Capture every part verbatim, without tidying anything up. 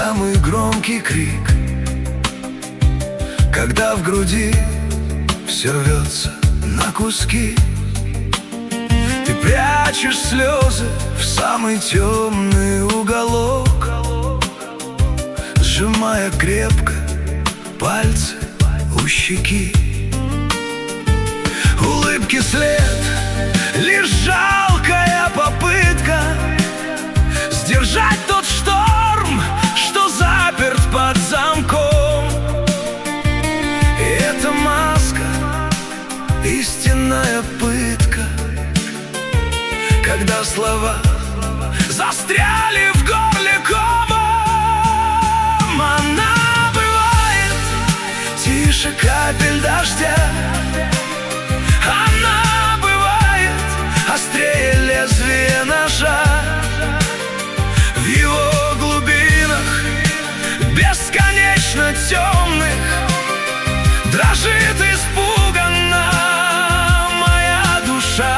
самый громкий крик, когда в груди все рвется на куски. Ты прячешь слезы в самый темный уголок, сжимая крепко пальцы у щеки. Улыбки след, лишь жалкая попытка сдержать тот шторм, что заперт под замком. И эта маска — истинная пытка, когда слова застряли в горле комом. Она бывает тише капель дождя, она бывает острее лезвия ножа. В его глубинах, бесконечно темных, дрожит испуганно моя душа.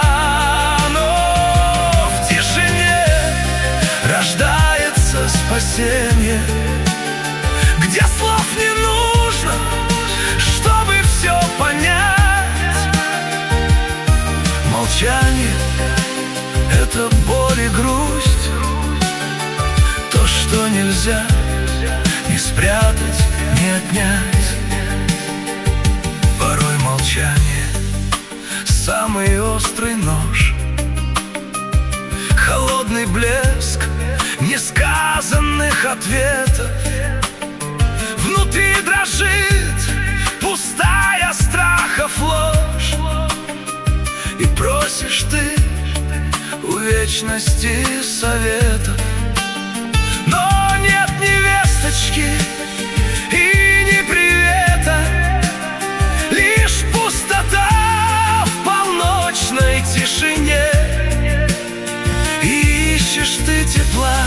Но в тишине рождается спасение, где слов не нужно, чтобы все понять. Молчание — это боль и грусть, то, что нельзя ни спрятать, ни отнять. Порой молчание — самый острый нож, холодный блеск несказанных ответов. Внутри дрожит пустая страхов ложь, и просишь ты у вечности советов. Но нет ни весточки и ни привета, лишь пустота в полночной тишине. И ищешь ты тепла,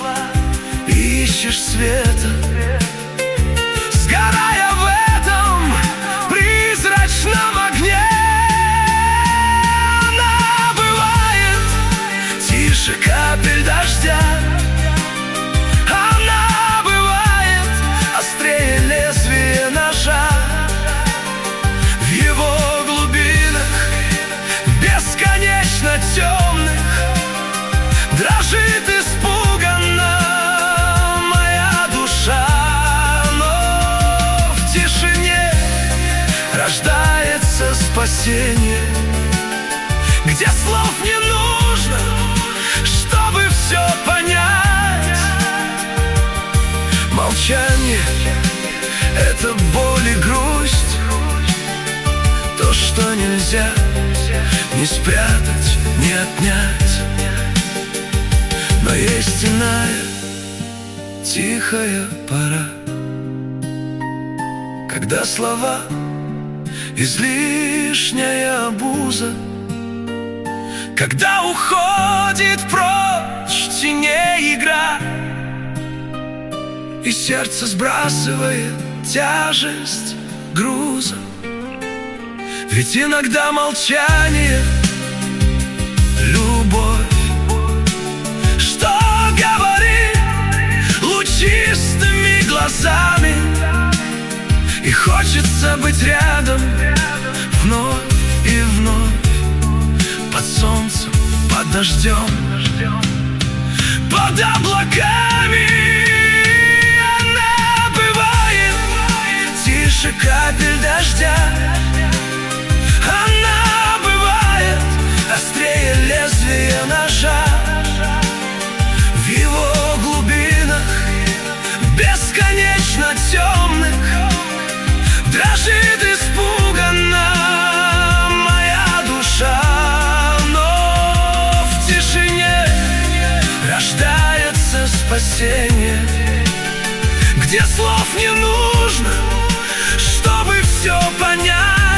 ищешь света, сгорая в этом призрачном огне. Она бывает тише капель дождя, она бывает острее лезвия ножа. В его глубинах, бесконечно темных, дрожит испуганно моя душа. Но в тишине рождается спасение, где слов не нужно, чтобы все понять. Молчание — это боль и грусть, то, что нельзя ни спрятать, ни отнять. Но есть иная тихая пора, когда слова — излишняя обуза, когда уходит прочь теней игра, и сердце сбрасывает тяжесть груза. Ведь иногда молчание — любовь, что говорит лучистыми глазами, и хочется быть рядом вновь и вновь, под солнцем, под дождем, под облаками. Она бывает тише капель дождя, она бывает острее лезвия ножа. В его глубинах, бесконечно темных, дрожит испуганно моя душа. Но в тишине рождается спасение, где слов не нужно, чтобы все понять.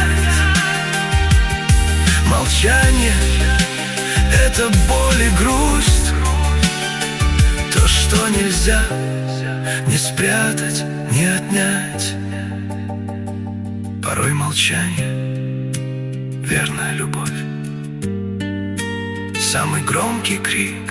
Молчание — это боль и грусть, то, что нельзя ни спрятать, ни отнять. Порой молчание — верная любовь, самый громкий крик,